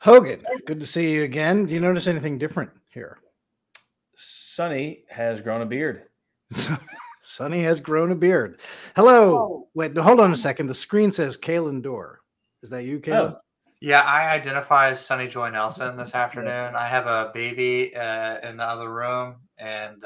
Hogan, good to see you again. Do you notice anything different here? Sonny has grown a beard. Sonny has grown a beard. Hello. Wait, no, hold on a second. The screen says Kalen Dorr. Is that you, Kalen? Oh, Yeah, I identify as Sonny Joy Nelson this afternoon. Yes. I have a baby in the other room, and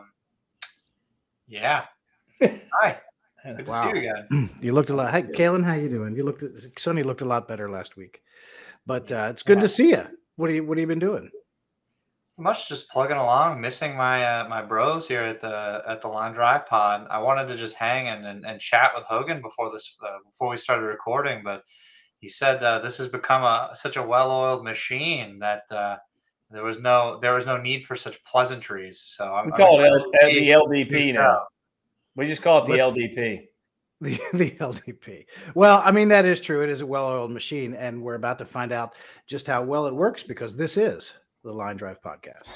yeah. Hi. Good to see you again. You looked a lot. Hey, Kalen, how you doing? Sonny looked a lot better last week, but it's good to see you. What have you been doing? Much, just plugging along, missing my my bros here at the Line Drive Pod. I wanted to just hang and chat with Hogan before we started recording, but he said this has become such a well-oiled machine that there was no need for such pleasantries. So we call it the LDP now. We just call it the LDP. The LDP. Well, I mean, that is true. It is a well-oiled machine, and we're about to find out just how well it works because this is the Line Drive Podcast.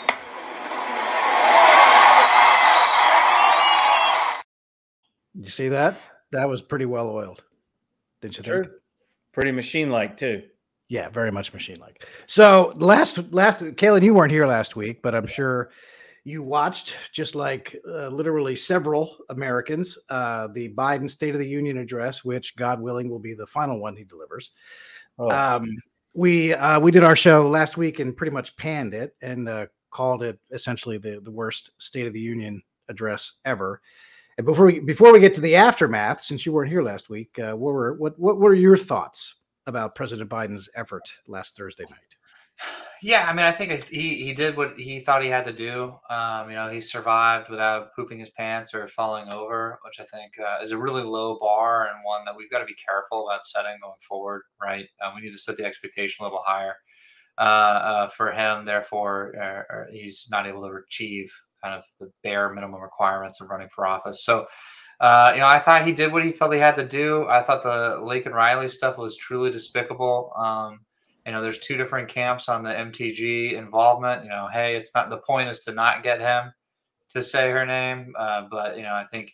You see that? That was pretty well-oiled. Didn't you think? Pretty machine-like, too. Yeah, very much machine-like. So last, Kalen, you weren't here last week, but I'm sure you watched, just like literally several Americans, the Biden State of the Union address, which, God willing, will be the final one he delivers. We did our show last week and pretty much panned it and called it essentially the worst State of the Union address ever. And before we get to the aftermath, since you weren't here last week, what were your thoughts about President Biden's effort last Thursday night? Yeah, I mean, I think he did what he thought he had to do. He survived without pooping his pants or falling over, which I think is a really low bar and one that we've got to be careful about setting going forward, right? We need to set the expectation a little higher for him. Therefore, he's not able to achieve kind of the bare minimum requirements of running for office. So, I thought he did what he felt he had to do. I thought the Laken Riley stuff was truly despicable. There's two different camps on the MTG involvement. Hey, it's not, the point is to not get him to say her name. But I think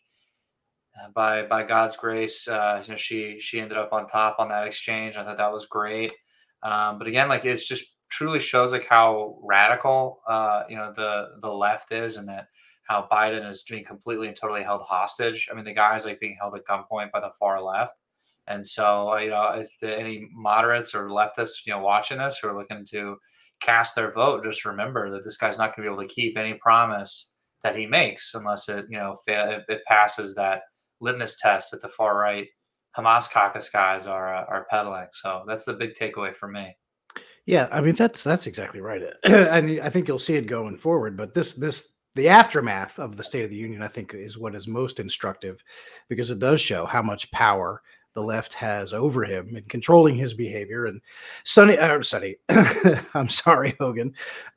by God's grace, she ended up on top on that exchange. I thought that was great. But again, like, it's just truly shows like how radical, the left is, and that how Biden is being completely and totally held hostage. I mean, the guy's like being held at gunpoint by the far left. And so, if any moderates or leftists, watching this who are looking to cast their vote, just remember that this guy's not going to be able to keep any promise that he makes unless it passes that litmus test that the far right Hamas caucus guys are peddling. So that's the big takeaway for me. Yeah, I mean, that's exactly right. And I think you'll see it going forward. But the aftermath of the State of the Union, I think, is what is most instructive, because it does show how much power the left has over him in controlling his behavior. And Sonny, I'm sorry, Hogan.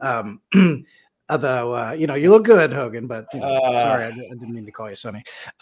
Although, you look good, Hogan, but sorry, I didn't mean to call you Sonny.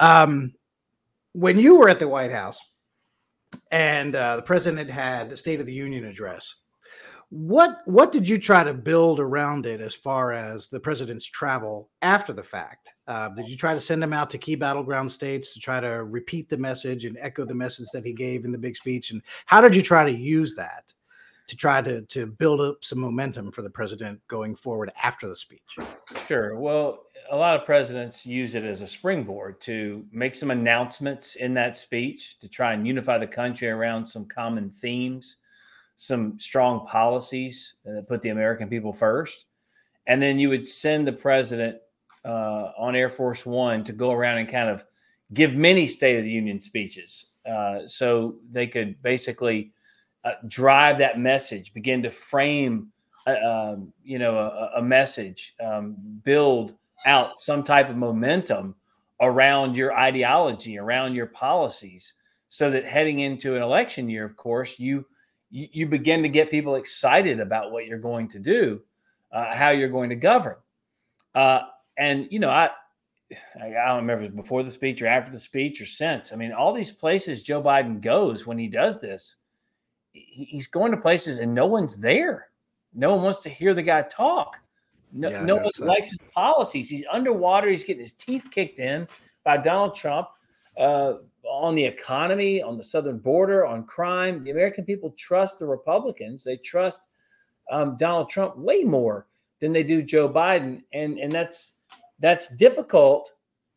When you were at the White House and the president had a State of the Union address, what did you try to build around it as far as the president's travel after the fact? Did you try to send him out to key battleground states to try to repeat the message and echo the message that he gave in the big speech? And how did you try to use that to try to build up some momentum for the president going forward after the speech? Sure. Well, a lot of presidents use it as a springboard to make some announcements in that speech to try and unify the country around some common themes, some strong policies that put the American people first. And then you would send the president on Air Force One to go around and kind of give many State of the Union speeches so they could basically drive that message, begin to frame, a message, build out some type of momentum around your ideology, around your policies, so that heading into an election year, of course, you begin to get people excited about what you're going to do, how you're going to govern. I don't remember if it was before the speech or after the speech or since. I mean, all these places Joe Biden goes when he does this, he's going to places and no one's there. No one wants to hear the guy talk. No one likes his policies. He's underwater. He's getting his teeth kicked in by Donald Trump. on the economy, on the southern border, on crime. The American people trust the Republicans. They trust Donald Trump way more than they do Joe Biden, and that's difficult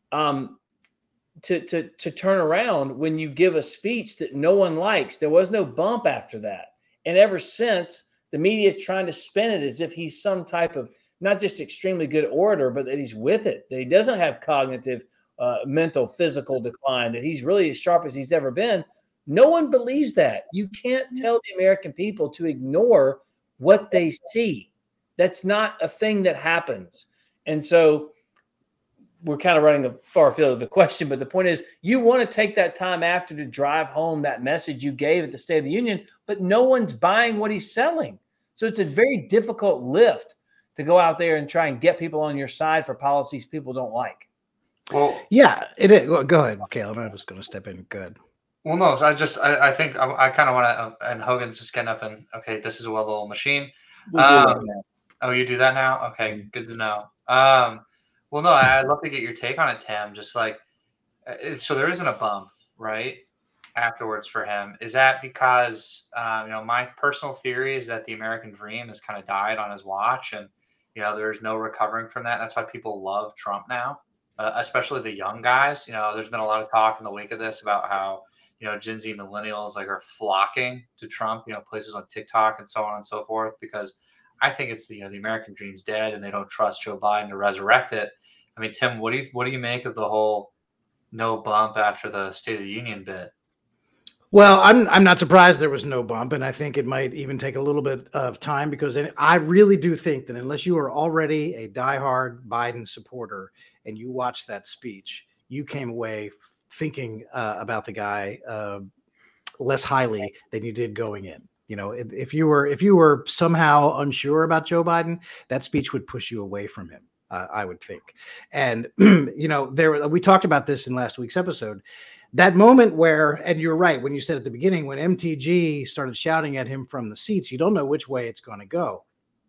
to turn around when you give a speech that no one likes. There was no bump after that, and ever since, the media is trying to spin it as if he's some type of not just extremely good orator, but that he's with it, that he doesn't have cognitive, mental, physical decline, that he's really as sharp as he's ever been. No one believes that. You can't tell the American people to ignore what they see. That's not a thing that happens. And so we're kind of running the far field of the question, but the point is you want to take that time after to drive home that message you gave at the State of the Union, but no one's buying what he's selling. So it's a very difficult lift to go out there and try and get people on your side for policies people don't like. Well, yeah, it is. Well, go ahead, Caleb. I was going to step in. Good. Well, no, I think I kind of want to, and Hogan's just getting up and, okay, this is a well-oiled machine. Oh, you do that now? Okay, good to know. Well, no, I'd love to get your take on it, Tim. Just like, so there isn't a bump, right, afterwards for him. Is that because, my personal theory is that the American dream has kind of died on his watch, and, there's no recovering from that. That's why people love Trump now, especially the young guys. There's been a lot of talk in the wake of this about how, Gen Z millennials are flocking to Trump, places on TikTok and so on and so forth, because I think it's the American dream's dead and they don't trust Joe Biden to resurrect it. I mean, Tim, what do you make of the whole no bump after the State of the Union bit? Well, I'm not surprised there was no bump, and I think it might even take a little bit of time, because I really do think that unless you are already a diehard Biden supporter and you watched that speech, you came away thinking about the guy less highly than you did going in. If you were somehow unsure about Joe Biden, that speech would push you away from him, I would think. And we talked about this in last week's episode. That moment where, and you're right, when you said at the beginning, when MTG started shouting at him from the seats, you don't know which way it's going to go.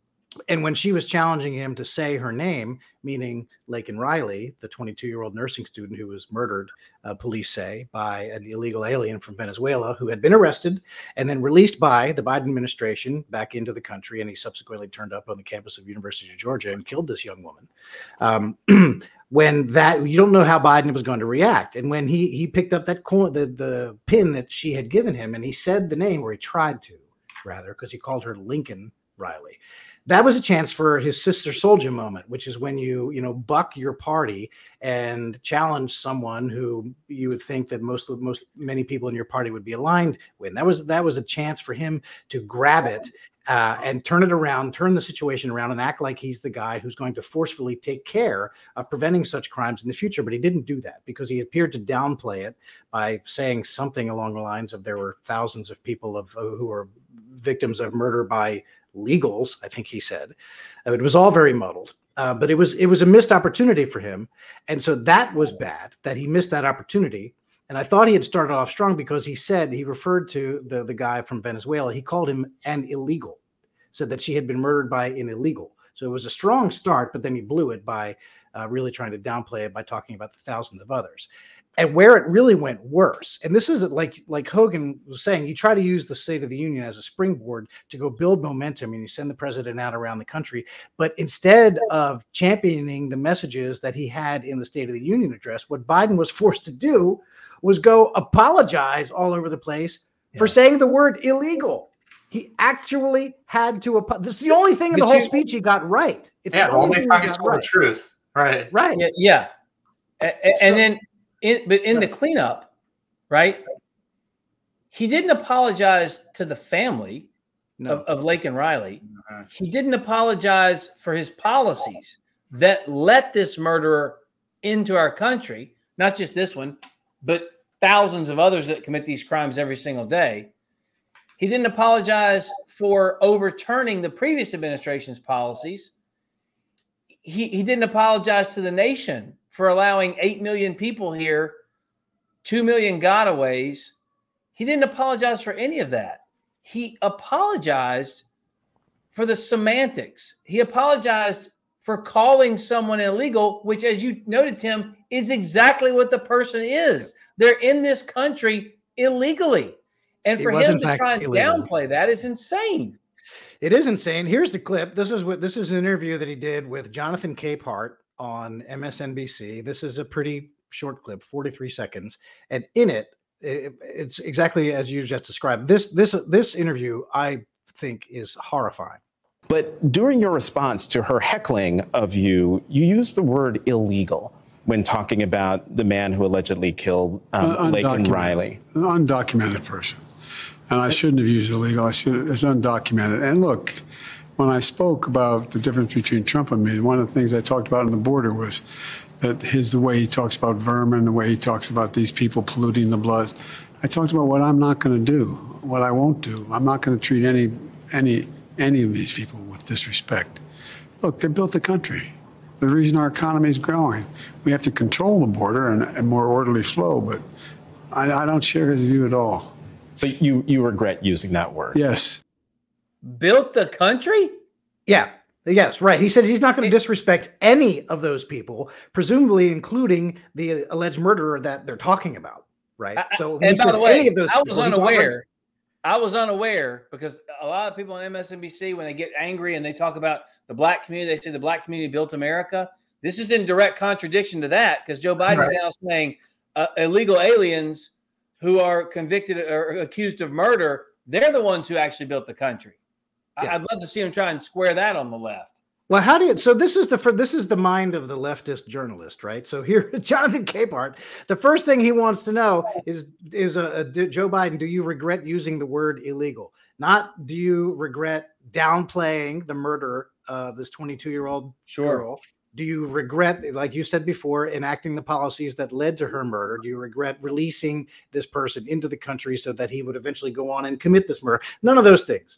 And when she was challenging him to say her name, meaning Laken Riley, the 22-year-old nursing student who was murdered, police say, by an illegal alien from Venezuela who had been arrested and then released by the Biden administration back into the country. And he subsequently turned up on the campus of University of Georgia and killed this young woman. When that, you don't know how Biden was going to react. And when he picked up that the pin that she had given him, and he said the name, or he tried to, rather, because he called her Lincoln Riley. That was a chance for his Sister Soldier moment, which is when you buck your party and challenge someone who you would think that many people in your party would be aligned with. That was a chance for him to grab it and turn it around, turn the situation around, and act like he's the guy who's going to forcefully take care of preventing such crimes in the future. But he didn't do that, because he appeared to downplay it by saying something along the lines of there were thousands of people who were victims of murder by legals, I think he said. It was all very muddled, but it was a missed opportunity for him. And so that was bad that he missed that opportunity. And I thought he had started off strong, because he referred to the guy from Venezuela. He called him an illegal, said that she had been murdered by an illegal. So it was a strong start, but then he blew it by really trying to downplay it by talking about the thousands of others. And where it really went worse, and this is like Hogan was saying, you try to use the State of the Union as a springboard to go build momentum, and you send the president out around the country. But instead of championing the messages that he had in the State of the Union address, what Biden was forced to do was go apologize all over the place for saying the word illegal. He actually had to apologize. This is the only thing in the whole speech he got right. It's the only time he's told the truth. Right. Right. Yeah. And then in the cleanup, right, he didn't apologize to the family of Laken Riley. He didn't apologize for his policies that let this murderer into our country, not just this one, but thousands of others that commit these crimes every single day. He didn't apologize for overturning the previous administration's policies. He didn't apologize to the nation for allowing 8 million people here, 2 million gotaways. He didn't apologize for any of that. He apologized for the semantics. He apologized for calling someone illegal, which, as you noted, Tim, is exactly what the person is. They're in this country illegally. And for him to try and downplay that is insane. It is insane. Here's the clip. This is an interview that he did with Jonathan Capehart on MSNBC. This is a pretty short clip, 43 seconds. And in it, it's exactly as you just described. This interview, I think, is horrifying. But during your response to her heckling of you, you used the word illegal when talking about the man who allegedly killed Laken Riley. An undocumented person. And I shouldn't have used illegal. It's undocumented. And look, when I spoke about the difference between Trump and me, one of the things I talked about on the border was that the way he talks about vermin, the way he talks about these people polluting the blood. I talked about what I'm not going to do, what I won't do. I'm not going to treat any of these people with disrespect. Look, they built the country. The reason our economy is growing. We have to control the border and more orderly flow, but I don't share his view at all. So you regret using that word? Yes. Built the country? Yeah. Yes, right. He says he's not going to disrespect any of those people, presumably including the alleged murderer that they're talking about, right? So and by the way, I was unaware because a lot of people on MSNBC, when they get angry and they talk about the black community, they say the black community built America. This is in direct contradiction to that because Joe Biden is now saying illegal aliens who are convicted or accused of murder, they're the ones who actually built the country. Yeah. I'd love to see him try and square that on the left. Well, so this is the mind of the leftist journalist, right? So here, Jonathan Capehart, the first thing he wants to know is Joe Biden, do you regret using the word illegal? Not do you regret downplaying the murder of this 22-year-old girl? Do you regret, like you said before, enacting the policies that led to her murder? Do you regret releasing this person into the country so that he would eventually go on and commit this murder? None of those things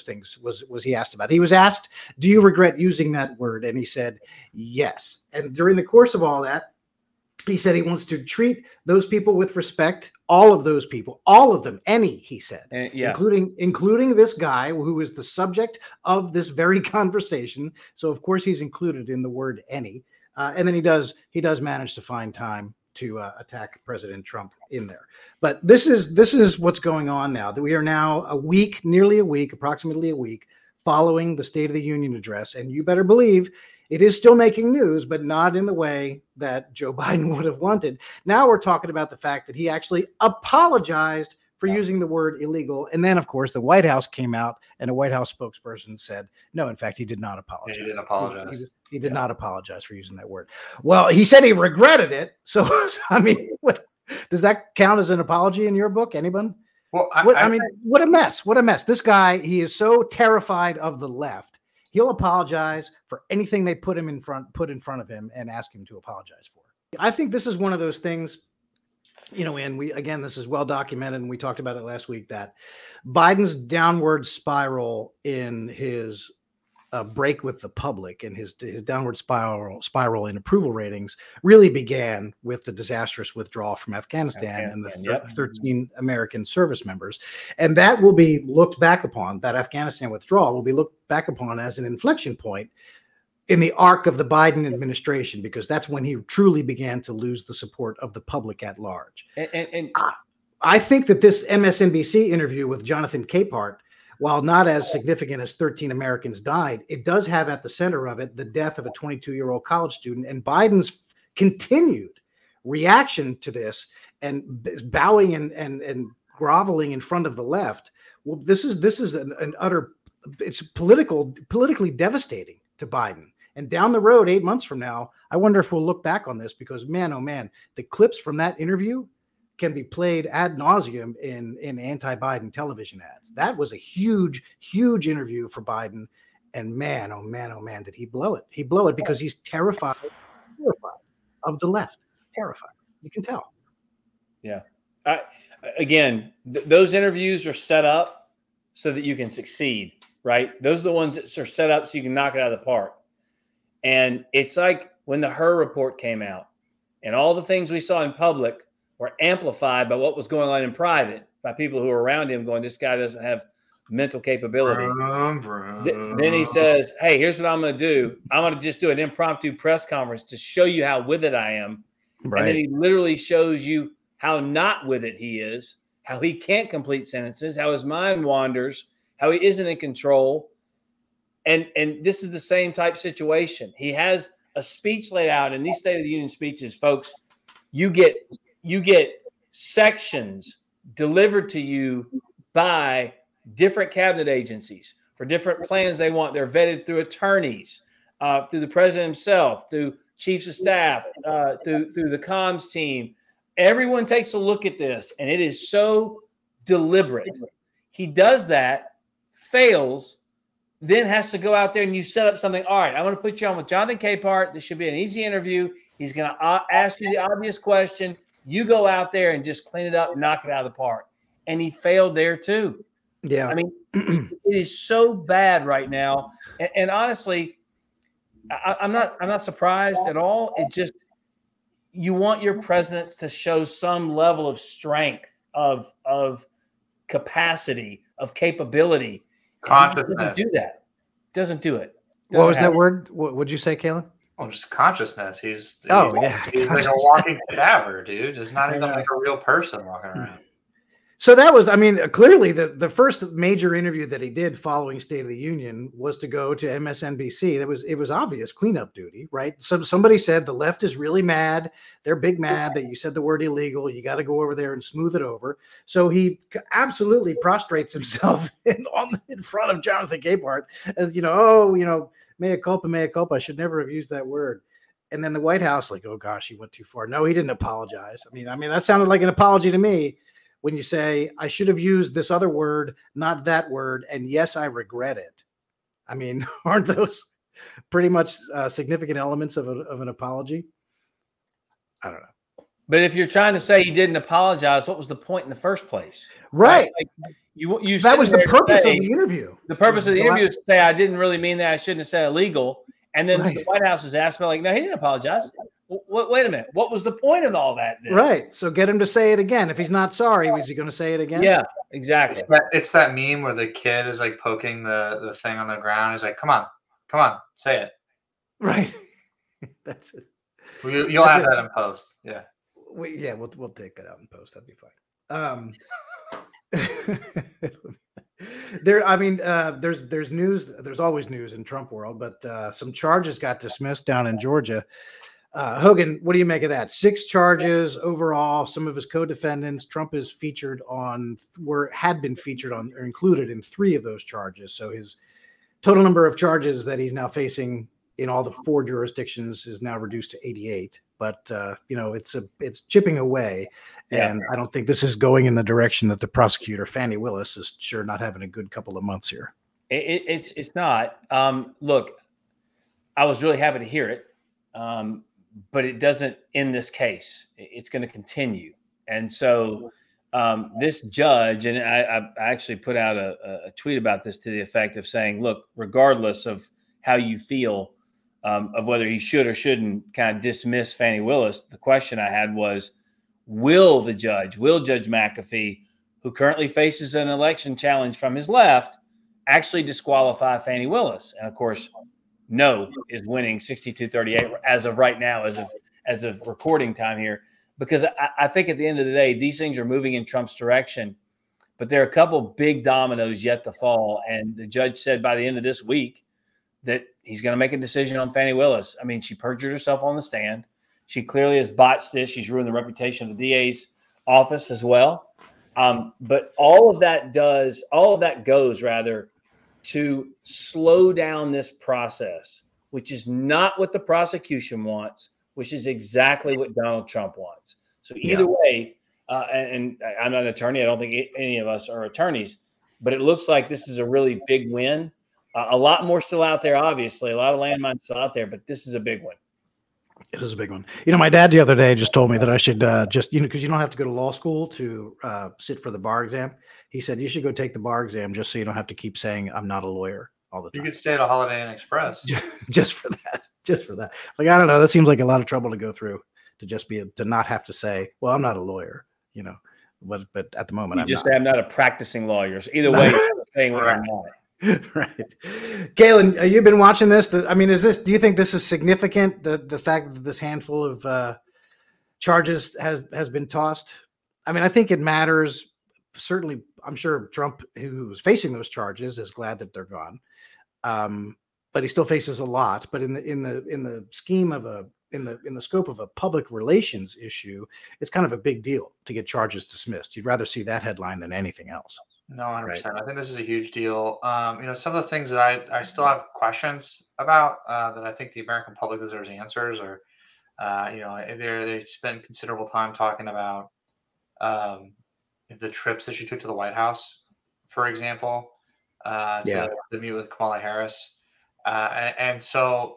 was he asked about. He was asked, do you regret using that word? And he said, yes. And during the course of all that, he said he wants to treat those people with respect, all of those people, all of them, he said, including this guy who is the subject of this very conversation. So of course he's included in the word any. And then he does manage to find time to attack President Trump in there. But this is what's going on now. That we are now approximately a week following the State of the Union address. And you better believe it is still making news, but not in the way that Joe Biden would have wanted. Now we're talking about the fact that he actually apologized for using the word illegal. And then, of course, the White House came out and a White House spokesperson said, no, in fact, he did not apologize. He didn't apologize. He did not apologize for using that word. Well, he said he regretted it. So, I mean, does that count as an apology in your book? Anyone? Well, what a mess. What a mess. This guy, he is so terrified of the left. He'll apologize for anything they put in front of him and ask him to apologize for. I think this is one of those things, and this is well documented, and we talked about it last week, that Biden's downward spiral in his break with the public and his downward spiral in approval ratings really began with the disastrous withdrawal from Afghanistan and the 13 American service members. And that will be looked back upon, that Afghanistan withdrawal will be looked back upon as an inflection point in the arc of the Biden administration, because that's when he truly began to lose the support of the public at large. And I think that this MSNBC interview with Jonathan Capehart, while not as significant as 13 Americans died, it does have at the center of it the death of a 22-year-old college student, and Biden's continued reaction to this and bowing and groveling in front of the left. Well, this is an utter, it's politically devastating to Biden. And down the road, 8 months from now, I wonder if we'll look back on this, because man, oh man, the clips from that interview can be played ad nauseum in anti-Biden television ads. That was a huge, huge interview for Biden. And man, oh man, did he blow it. He blew it because he's terrified of the left. Terrified. You can tell. Yeah. Those interviews are set up so that you can succeed, right? Those are the ones that are set up so you can knock it out of the park. And it's like when the Hur report came out and all the things we saw in public were amplified by what was going on in private, by people who were around him going, this guy doesn't have mental capability. Vroom, vroom. Then he says, hey, here's what I'm going to do. I'm going to just do an impromptu press conference to show you how with it I am. Right. And then he literally shows you how not with it he is, how he can't complete sentences, how his mind wanders, how he isn't in control. And this is the same type situation. He has a speech laid out in these State of the Union speeches, folks. You get sections delivered to you by different cabinet agencies for different plans they want. They're vetted through attorneys, through the president himself, through chiefs of staff, through the comms team. Everyone takes a look at this, and it is so deliberate. He does that, fails, then has to go out there and you set up something. All right, I'm going to put you on with Jonathan Capehart. This should be an easy interview. He's going to ask you the obvious question. You go out there and just clean it up, knock it out of the park. And he failed there too. Yeah. I mean, it is so bad right now. And honestly, I'm not surprised at all. It just, you want your presidents to show some level of strength, of capacity, of capability. Consciousness. Doesn't do that. Doesn't do it. What was that word? What would you say, Kayla? Well, just consciousness. He's yeah. He's like a walking cadaver, dude. It's not even like a real person walking around. So that was, I mean, clearly the first major interview that he did following State of the Union was to go to MSNBC. It was obvious cleanup duty, right? Somebody said the left is really mad. They're big mad that you said the word illegal. You got to go over there and smooth it over. So he absolutely prostrates himself in front of Jonathan Capehart as, mea culpa. I should never have used that word. And then the White House, like, oh gosh, he went too far. No, he didn't apologize. I mean, that sounded like an apology to me. When you say, I should have used this other word, not that word, and yes, I regret it. I mean, aren't those pretty much significant elements of an apology? I don't know. But if you're trying to say he didn't apologize, what was the point in the first place? Right. Like, you that was the purpose of the interview. The purpose of the interview is to say, I didn't really mean that. I shouldn't have said illegal. And then the White House is asked, like, no, he didn't apologize. Wait a minute. What was the point of all that then? Right. So get him to say it again. If he's not sorry, is he going to say it again? Yeah, exactly. It's that meme where the kid is like poking the thing on the ground. He's like, come on, say it. Right. That's it. You'll have that in post. Yeah. We'll take that out in post. That'd be fine. There's news. There's always news in Trump world, but some charges got dismissed down in Georgia. Hogan, what do you make of that? 6 charges overall. Some of his co-defendants, Trump is featured on, had been featured on or included in 3 of those charges. So his total number of charges that he's now facing in all the 4 jurisdictions is now reduced to 88. But it's chipping away, and I don't think this is going in the direction that the prosecutor Fannie Willis is sure not having a good couple of months here. It's not. Look, I was really happy to hear it, but it doesn't end this case. It's going to continue, and so this judge, and I actually put out a tweet about this to the effect of saying, look, regardless of how you feel. Of whether he should or shouldn't kind of dismiss Fannie Willis. The question I had was, will Judge McAfee, who currently faces an election challenge from his left, actually disqualify Fannie Willis? And of course, no is winning 62-38 as of right now, as of recording time here, because I think at the end of the day, these things are moving in Trump's direction, but there are a couple big dominoes yet to fall. And the judge said by the end of this week that he's going to make a decision on Fannie Willis. I mean, she perjured herself on the stand. She clearly has botched this. She's ruined the reputation of the DA's office as well. But all of that goes to slow down this process, which is not what the prosecution wants, which is exactly what Donald Trump wants. So either way, and I'm not an attorney. I don't think any of us are attorneys, but it looks like this is a really big win. A lot more still out there, obviously. A lot of landmines still out there, but this is a big one. It is a big one. My dad the other day just told me that I should because you don't have to go to law school to sit for the bar exam. He said you should go take the bar exam just so you don't have to keep saying I'm not a lawyer all the time. You could stay at a Holiday Inn Express. Just for that. Like, I don't know. That seems like a lot of trouble to go through to not have to say, well, I'm not a lawyer, but at the moment, you just say I'm not a practicing lawyer. So either way, saying what you're not. Right. Galen, you've been watching this. Do you think this is significant? The fact that this handful of charges has been tossed? I mean, I think it matters. Certainly, I'm sure Trump, who's facing those charges, is glad that they're gone. But he still faces a lot. But in the scheme of in the scope of a public relations issue, it's kind of a big deal to get charges dismissed. You'd rather see that headline than anything else. No, 100%. Right. I think this is a huge deal. Some of the things that I still have questions about that I think the American public deserves answers, or they spend considerable time talking about the trips that she took to the White House, for example, to meet with Kamala Harris, and so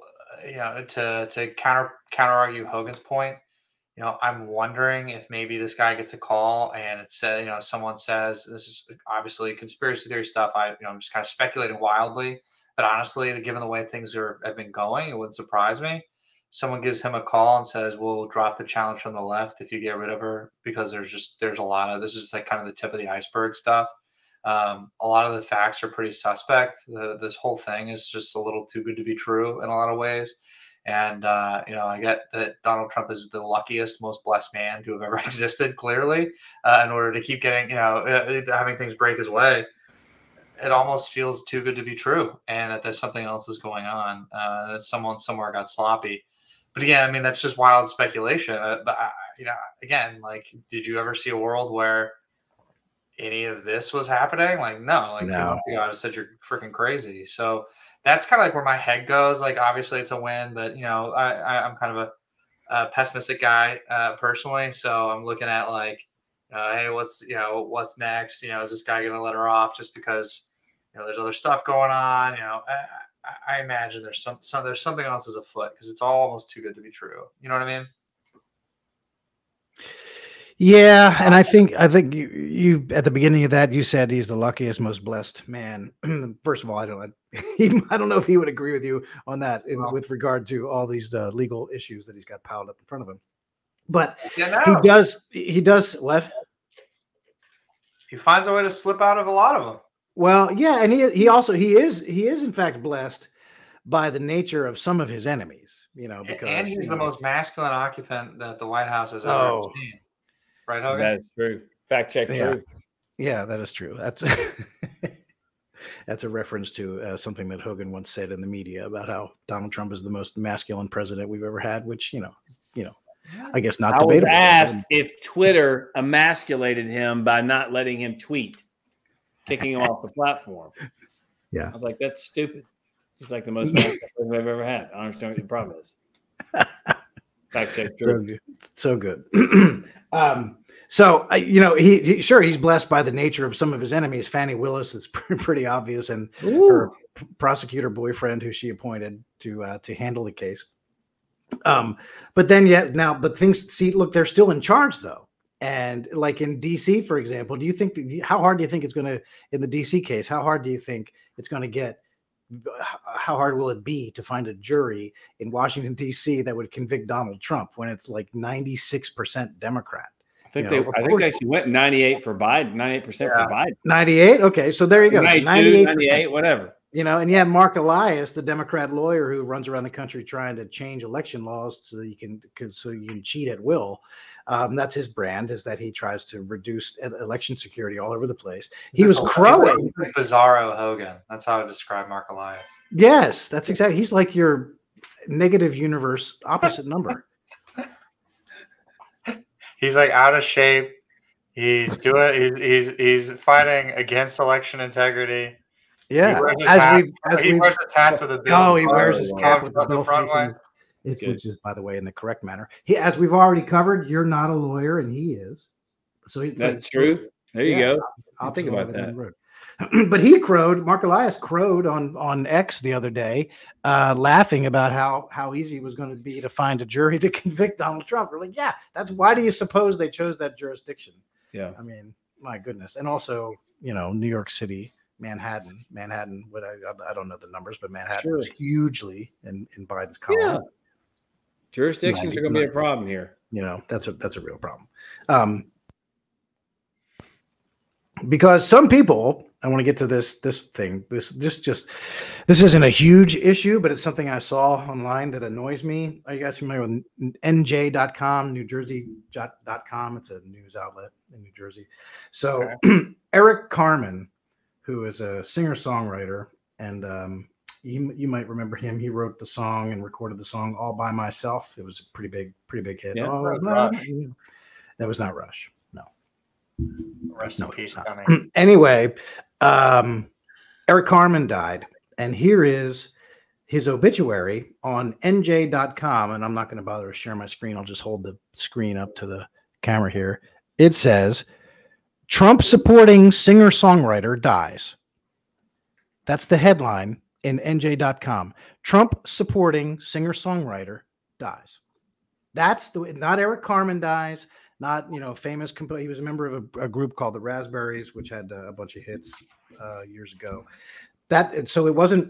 to counter argue Hogan's point. I'm wondering if maybe this guy gets a call and it says, someone says, this is obviously conspiracy theory stuff. I'm just kind of speculating wildly, but honestly, given the way things have been going, it wouldn't surprise me. Someone gives him a call and says, we'll drop the challenge from the left if you get rid of her, because there's a lot of, this is like kind of the tip of the iceberg stuff. A lot of the facts are pretty suspect. This whole thing is just a little too good to be true in a lot of ways. And, I get that Donald Trump is the luckiest, most blessed man to have ever existed, clearly, in order to keep getting, having things break his way. It almost feels too good to be true, and that there's something else is going on, that someone somewhere got sloppy. But again, that's just wild speculation. Again, did you ever see a world where any of this was happening? No. 2 months ago, I said you're freaking crazy. So that's kind of like where my head goes. Obviously it's a win, but I'm kind of a pessimistic guy personally. So I'm looking at hey, what's next? Is this guy going to let her off just because there's other stuff going on? I imagine there's something else is afoot, because it's all almost too good to be true. You know what I mean? Yeah, and I think you at the beginning of that, you said he's the luckiest, most blessed man. First of all, I don't know if he would agree with you on that with regard to all these legal issues that he's got piled up in front of him. But he does what? He finds a way to slip out of a lot of them. Well, yeah, and he is in fact blessed by the nature of some of his enemies. Because he's the most masculine occupant that the White House has ever seen. Right, Hogan? That is true. Fact check true. Yeah, that is true. That's that's a reference to something that Hogan once said in the media about how Donald Trump is the most masculine president we've ever had, which I guess not debatable. I was asked if Twitter emasculated him by not letting him tweet, kicking him off the platform. Yeah, I was like, that's stupid. He's like the most masculine president I've ever had. I don't understand what the problem is. Fact check true. So good. He's blessed by the nature of some of his enemies. Fannie Willis is pretty obvious, and her prosecutor boyfriend, who she appointed to handle the case. But they're still in charge though. And like in DC, for example, how hard do you think it's going to, in the DC case, how hard do you think it's going to get? How hard will it be to find a jury in Washington, D.C. that would convict Donald Trump when it's like 96% Democrat? I think they actually went 98 for Biden, 98% for Biden. 98? Okay, so there you go. 98, whatever. And you have Mark Elias, the Democrat lawyer who runs around the country trying to change election laws so you can cheat at will. That's his brand, is that he tries to reduce election security all over the place. He was crowing. Bizarro Hogan. That's how I would describe Mark Elias. Yes, that's exactly. He's like your negative universe opposite number. He's like out of shape. He's fighting against election integrity. Yeah, he wears his hats with a bill. Oh, he wears his cap with the bill facing, which is, by the way, in the correct manner. As we've already covered, you're not a lawyer, and he is. So that's true. There you go. I'll think about that. But Mark Elias crowed on X the other day, laughing about how easy it was going to be to find a jury to convict Donald Trump. We're like, yeah, why do you suppose they chose that jurisdiction? Yeah, I mean, my goodness, and also New York City. Manhattan. What I don't know the numbers, but Manhattan was hugely in Biden's column. Yeah. Jurisdictions are going to be a problem here. That's a real problem. Because some people I want to get to this thing. This isn't a huge issue, but it's something I saw online that annoys me. Are you guys familiar with NJ.com, NewJersey.com? It's a news outlet in New Jersey. So Eric Carmen, who is a singer-songwriter, and you might remember him. He wrote the song and recorded the song "All by Myself." It was a pretty big hit. Yeah. That was not Rush. No. Rest in peace, Sonny. Anyway, Eric Carmen died, and here is his obituary on NJ.com. And I'm not going to bother to share my screen. I'll just hold the screen up to the camera here. It says, "Trump supporting singer-songwriter dies." That's the headline in NJ.com. Trump supporting singer-songwriter dies. That's not Eric Carmen dies, not, famous. He was a member of a group called the Raspberries, which had a bunch of hits years ago. So it wasn't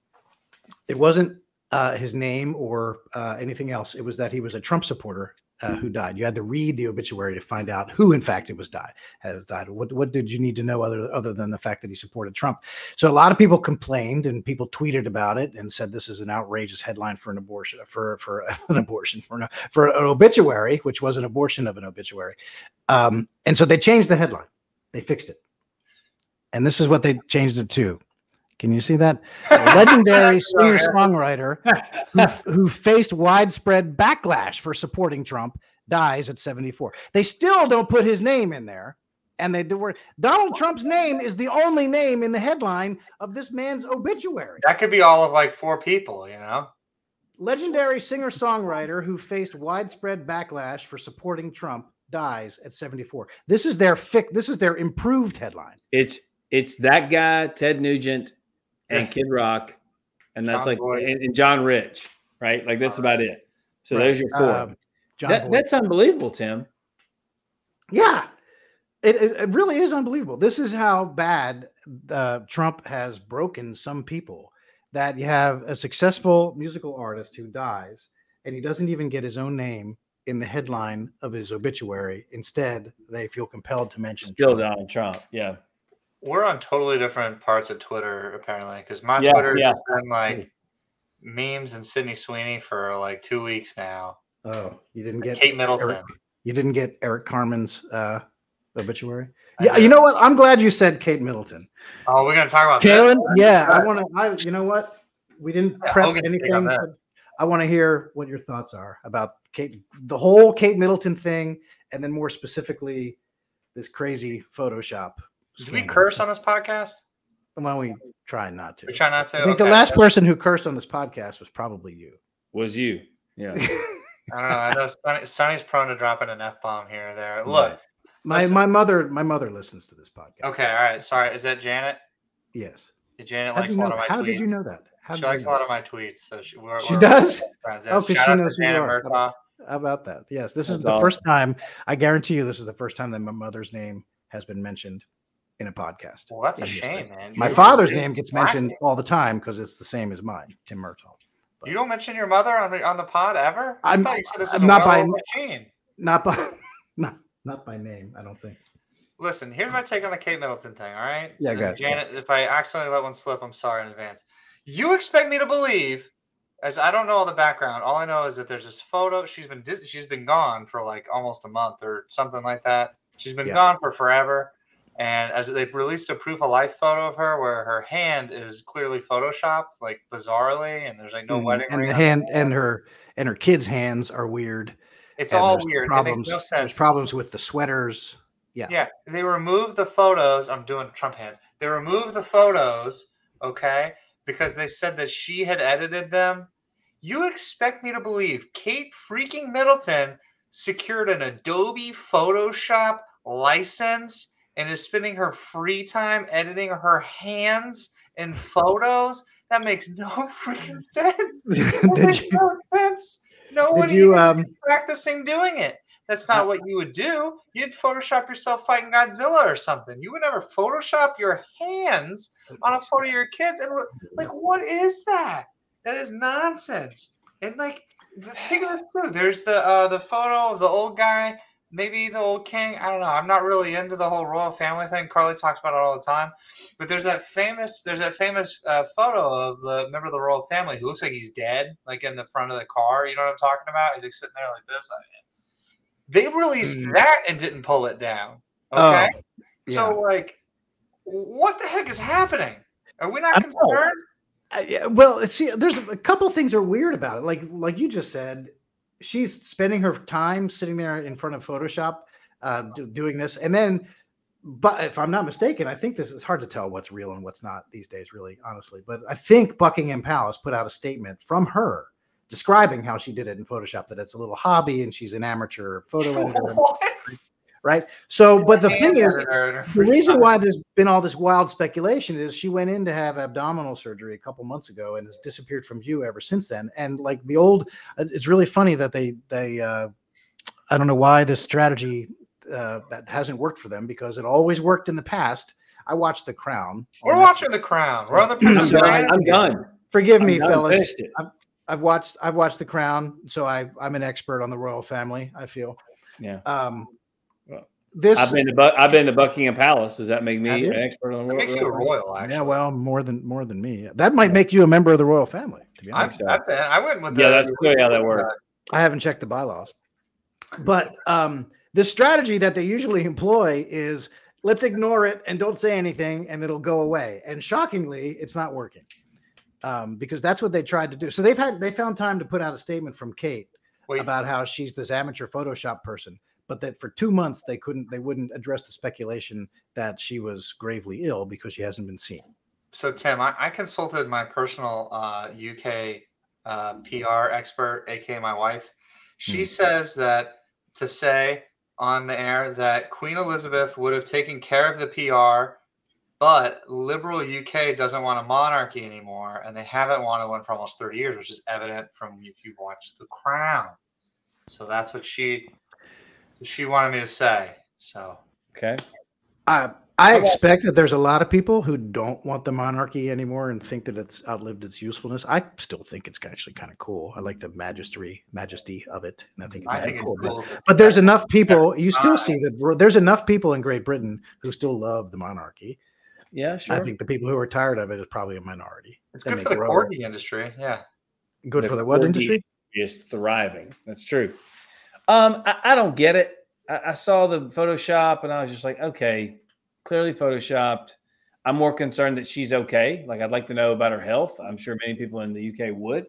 his name or anything else. It was that he was a Trump supporter who died. You had to read the obituary to find out who, in fact, has died. What did you need to know other than the fact that he supported Trump? So a lot of people complained, and people tweeted about it and said this is an outrageous headline for an abortion, for an obituary, which was an abortion of an obituary. And so they changed the headline. They fixed it. And this is what they changed it to. Can you see that? A legendary singer-songwriter who faced widespread backlash for supporting Trump dies at 74. They still don't put his name in there. And Donald Trump's name is the only name in the headline of this man's obituary. That could be all of like 4 people, Legendary singer-songwriter who faced widespread backlash for supporting Trump dies at 74. This is their improved headline. It's that guy, Ted Nugent, and Kid Rock, and that's and John Rich, right? Like that's about it. So there's your 4. That's unbelievable, Tim. Yeah, it really is unbelievable. This is how bad Trump has broken some people. That you have a successful musical artist who dies, and he doesn't even get his own name in the headline of his obituary. Instead, they feel compelled to mention Trump. Donald Trump. Yeah. We're on totally different parts of Twitter, apparently, because my Twitter has been like memes and Sydney Sweeney for like 2 weeks now. Oh, you didn't get Kate Middleton. You didn't get Eric Carmen's obituary? Yeah, you know what? I'm glad you said Kate Middleton. Oh, we're going to talk about Kaylin? Yeah, you know what? We didn't prep anything. I want to hear what your thoughts are about the whole Kate Middleton thing, and then more specifically, this crazy Photoshop. Do we curse on this podcast? Well, we try not to. We try not to. I think the last person who cursed on this podcast was probably you. Was you? Yeah. I don't know. I know Sonny's prone to dropping an F-bomb here or there. Look, my mother listens to this podcast. Okay, all right. Sorry, is that Janet? Yes. Janet likes a lot of my tweets. How did you know that? She likes a lot of my tweets, so she does. Friends. Oh, because she knows who you are. Murtaugh. How about that? Yes, this is the first time. I guarantee you, this is the first time that my mother's name has been mentioned in a podcast. Well, that's a shame, man. My father's name gets mentioned all the time because it's the same as mine, Tim Murtaugh. But you don't mention your mother on the pod ever? I thought you said this was not by machine. Not by name. I don't think. Listen, here's my take on the Kate Middleton thing. All right. Yeah, go ahead. Janet, if I accidentally let one slip, I'm sorry in advance. You expect me to believe, as I don't know all the background. All I know is that there's this photo. She's been gone for like almost a month or something like that. She's been gone for forever. And as they've released a proof of life photo of her where her hand is clearly photoshopped, like bizarrely, and there's like no wedding ring. And the hand and her kids' hands are weird. It's all weird. It makes no sense. There's problems with the sweaters. Yeah. Yeah. They removed the photos. I'm doing Trump hands. They removed the photos, okay, because they said that she had edited them. You expect me to believe Kate freaking Middleton secured an Adobe Photoshop license and is spending her free time editing her hands in photos? That makes no freaking sense. That makes no sense. No one even practicing doing it. That's not what you would do. You'd Photoshop yourself fighting Godzilla or something. You would never Photoshop your hands on a photo of your kids. And like, what is that? That is nonsense. And like, think of it too. There's the photo of the old guy maybe the old king. I don't know. I'm not really into the whole royal family thing. Carly talks about it all the time. But there's that famous photo of the member of the royal family who looks like he's dead, like in the front of the car. You know what I'm talking about? He's like sitting there like this. They released that and didn't pull it down. Okay. So like, what the heck is happening? Are we not concerned? Well, see, there's a couple things are weird about it. Like you just said, she's spending her time sitting there in front of Photoshop, doing this, and then, but if I'm not mistaken, I think this is hard to tell what's real and what's not these days, really, honestly. But I think Buckingham Palace put out a statement from her describing how she did it in Photoshop, that it's a little hobby and she's an amateur photo editor. Right. So, but the thing is, the reason why there's been all this wild speculation is she went in to have abdominal surgery a couple months ago and has disappeared from view ever since then. And like it's really funny that they I don't know why this strategy that hasn't worked for them, because it always worked in the past. I watched The Crown. We're watching The Crown. We're on the Princess I'm done. Forgive me, fellas. I've watched The Crown, so I'm an expert on the royal family, I feel. Yeah. I've been to Buckingham Palace. Does that make me an expert on the royal? It makes you a royal, actually. Yeah, well, more than me. That might make you a member of the royal family, to be honest. I went with that's clearly how that works. I haven't checked the bylaws. But the strategy that they usually employ is, let's ignore it and don't say anything and it'll go away. And shockingly, it's not working, because that's what they tried to do. So they found time to put out a statement from Kate about how she's this amateur Photoshop person, but that for 2 months they wouldn't address the speculation that she was gravely ill because she hasn't been seen. So Tim, I consulted my personal UK PR expert, aka my wife. She says that to say on the air that Queen Elizabeth would have taken care of the PR, but liberal UK doesn't want a monarchy anymore, and they haven't wanted one for almost 30 years, which is evident from if you've watched The Crown. So that's what she wanted me to say. So okay. I expect that there's a lot of people who don't want the monarchy anymore and think that it's outlived its usefulness. I still think it's actually kind of cool. I like the majesty of it, and I think it's cool. But there's enough people. You still see that there's enough people in Great Britain who still love the monarchy. Yeah, sure. I think the people who are tired of it is probably a minority. It's good for the corgi industry. Yeah. Good for the what industry? Is thriving. That's true. I don't get it. I saw the Photoshop and I was just like, okay, clearly Photoshopped. I'm more concerned that she's okay. Like, I'd like to know about her health. I'm sure many people in the UK would.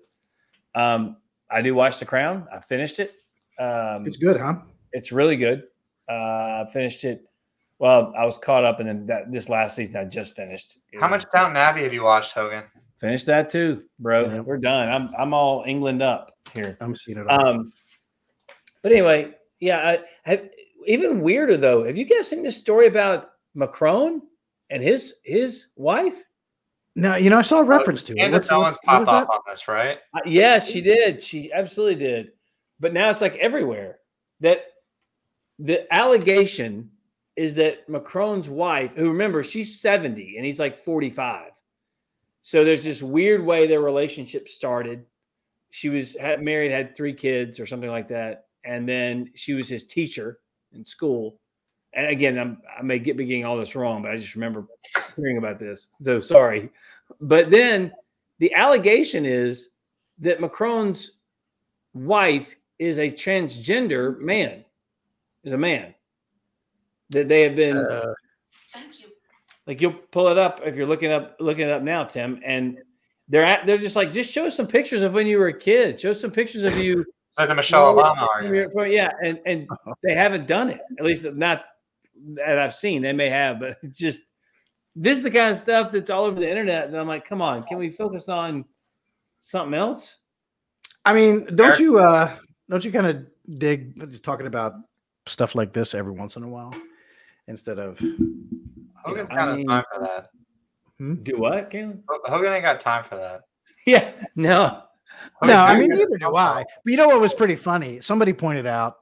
I do watch The Crown. I finished it. It's good, huh? It's really good. I finished it. Well, I was caught up, and then this last season I just finished. How much Downton Abbey have you watched, Hogan? Finished that too, bro. Yeah. We're done. I'm all England up here. I'm seeing it all. But anyway, yeah. Even weirder though. Have you guys seen this story about Macron and his wife? No, I saw a reference to it. Candace Owens popped off on this, right? Yes, she did. She absolutely did. But now it's like everywhere. That the allegation is that Macron's wife, who, remember, she's 70 and he's like 45. So there's this weird way their relationship started. She was married, had 3 kids or something like that. And then she was his teacher in school. And again, I may be getting all this wrong, but I just remember hearing about this. So sorry. But then the allegation is that Macron's wife is a transgender man, is a man. That they have been. Thank you. Like, you'll pull it up if you're looking it up now, Tim. And they're just like, just show some pictures of when you were a kid. Show some pictures of you. Like the Michelle Obama argument. Yeah, and they haven't done it. At least not that I've seen. They may have, but just this is the kind of stuff that's all over the internet. And I'm like, come on, can we focus on something else? I mean, don't you kind of dig talking about stuff like this every once in a while instead of Hogan's got time for that. Do what, Caitlin? Hogan ain't got time for that. Yeah, no. No, I mean, neither do I. But you know what was pretty funny? Somebody pointed out,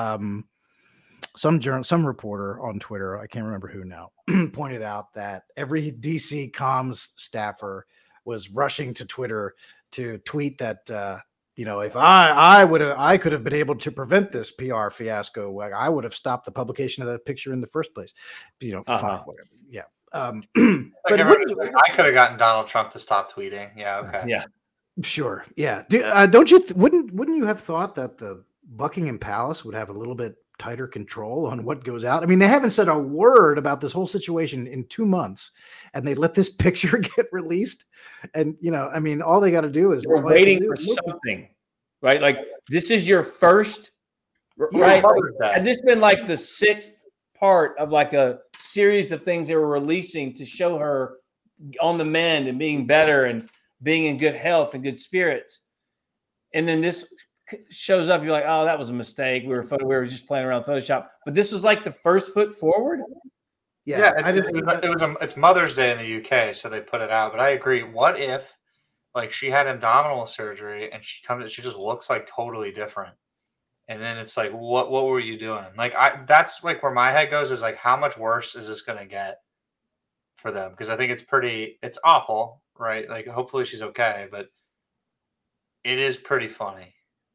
some reporter on Twitter, I can't remember who now, pointed out that every DC comms staffer was rushing to Twitter to tweet that if I could have been able to prevent this PR fiasco, like, I would have stopped the publication of that picture in the first place. Fine, whatever. Yeah. But I could have gotten Donald Trump to stop tweeting. Yeah. Okay. Yeah. Sure. Yeah. Don't you wouldn't you have thought that the Buckingham Palace would have a little bit tighter control on what goes out? I mean, they haven't said a word about this whole situation in 2 months, and they let this picture get released. And I mean, all they got to do is we're waiting for something, right? Like, this is your first, right? Like, had this been like the 6th part of like a series of things they were releasing to show her on the mend and being better and being in good health and good spirits, and then this shows up, you're like, oh, that was a mistake. We were just playing around with Photoshop. But this was like the first foot forward. Yeah, it's Mother's Day in the UK, so they put it out. But I agree. What if, like, she had abdominal surgery and she just looks like totally different, and then it's like, what were you doing? Like, that's like where my head goes, is like, how much worse is this going to get for them? Because I think it's awful, right? Like, hopefully she's okay, but it is pretty funny.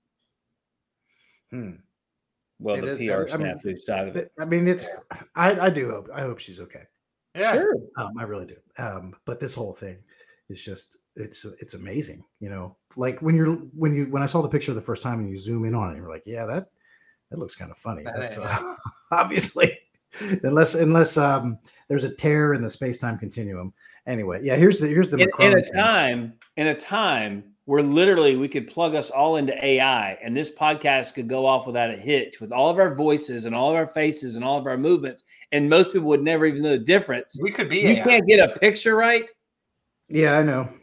Well, the PR snafu side of it. I mean, I hope she's okay. Yeah, sure. I really do. But this whole thing is just, it's amazing. Like when I saw the picture the first time and you zoom in on it, you're like, yeah, that looks kind of funny. That's obviously, unless there's a tear in the space-time continuum. Anyway, yeah. Here's the in a time where literally we could plug us all into AI, and this podcast could go off without a hitch, with all of our voices and all of our faces and all of our movements, and most people would never even know the difference. We could be. You AI. Can't get a picture right. Yeah, I know.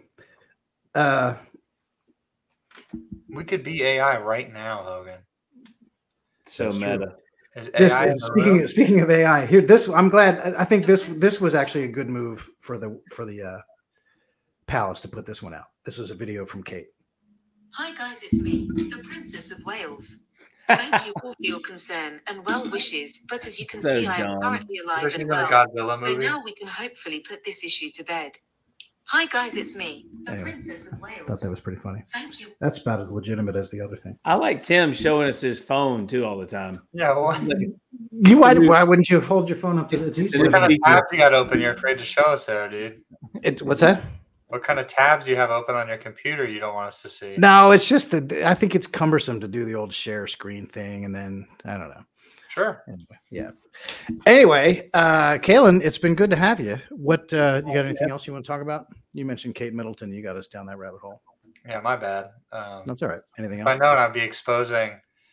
We could be AI right now, Hogan. So meta. Speaking of AI, here I'm glad. I think this was actually a good move for the Palace to put this one out. This was a video from Kate. Hi guys, it's me, the Princess of Wales. Thank you all for your concern and well wishes, but as you can see, I am currently alive and well, so now we can hopefully put this issue to bed. Hi guys, it's me, the Princess of Wales. Thought that was pretty funny. Thank you. That's about as legitimate as the other thing. I like Tim showing us his phone too all the time. Yeah, well, why wouldn't you hold your phone up to the TV? What kind of tab you got open? You're afraid to show us there, dude. What's that? What kind of tabs do you have open on your computer you don't want us to see? No, it's just that I think it's cumbersome to do the old share screen thing, and then I don't know. Sure. Anyway, Kaylin, it's been good to have you. What you got? Anything else you want to talk about? You mentioned Kate Middleton. You got us down that rabbit hole. Yeah, my bad. That's all right. Anything else? If I know I'd be exposing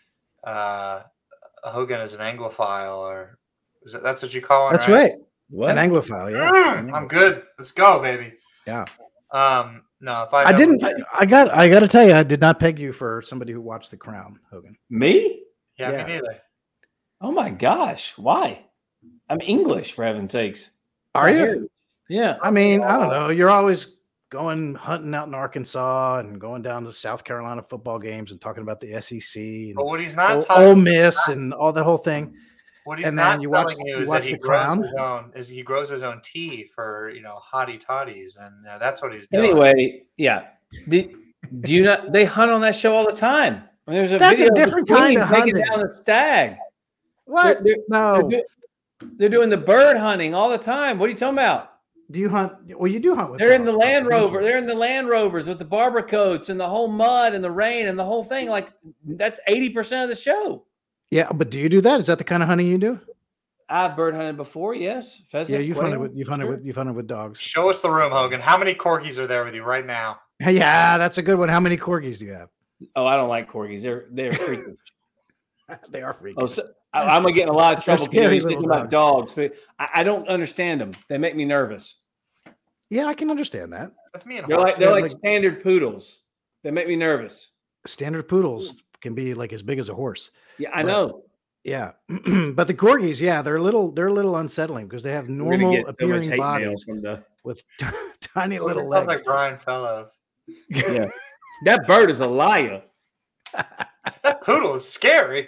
Hogan as an Anglophile, or that's what you call it? That's right. What? An Anglophile, yeah. I'm good. Let's go, baby. Yeah. No, if I didn't. I got to tell you, I did not peg you for somebody who watched The Crown, Hogan. Me? Yeah, me neither. Oh my gosh, why? I'm English, for heaven's sakes. Are you? Yeah. I mean, I don't know. You're always going hunting out in Arkansas and going down to South Carolina football games and talking about the SEC and but what he's not Ole Miss and all that whole thing. What he's not telling you is that he grows his own tea for hottie toddies, and that's what he's doing. Anyway, yeah. Do you not? They hunt on that show all the time. I mean, there's that's video a different kind of hunting. Taking down a stag. What? No. They're doing the bird hunting all the time. What are you talking about? Do you hunt? Well, you do hunt with. They're in the Land Rover. They're in the Land Rovers with the barber coats and the whole mud and the rain and the whole thing. Like, that's 80% of the show. Yeah, but do you do that? Is that the kind of hunting you do? I've bird hunted before. Yes, pheasant. Yeah, you've hunted with dogs. Show us the room, Hogan. How many corgis are there with you right now? Yeah, that's a good one. How many corgis do you have? Oh, I don't like corgis. They're freakish. They are freakish. Oh, so I'm gonna get in a lot of trouble because you're thinking about dogs, but I don't understand them. They make me nervous. Yeah, I can understand that. That's me. They're like standard poodles. They make me nervous. Standard poodles can be like as big as a horse. Yeah, I know. Yeah, but the corgis, they're a little unsettling because they have normal appearing bodies with tiny little legs. Sounds like Brian Fellows. Yeah, that bird is a liar. That poodle is scary.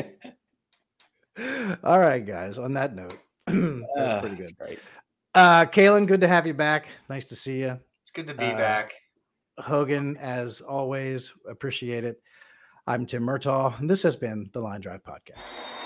All right, guys. On that note, that's pretty good. Great. Kaylin, good to have you back. Nice to see you. It's good to be back. Hogan, as always. Appreciate it. I'm Tim Murtaugh, and this has been the Line Drive Podcast.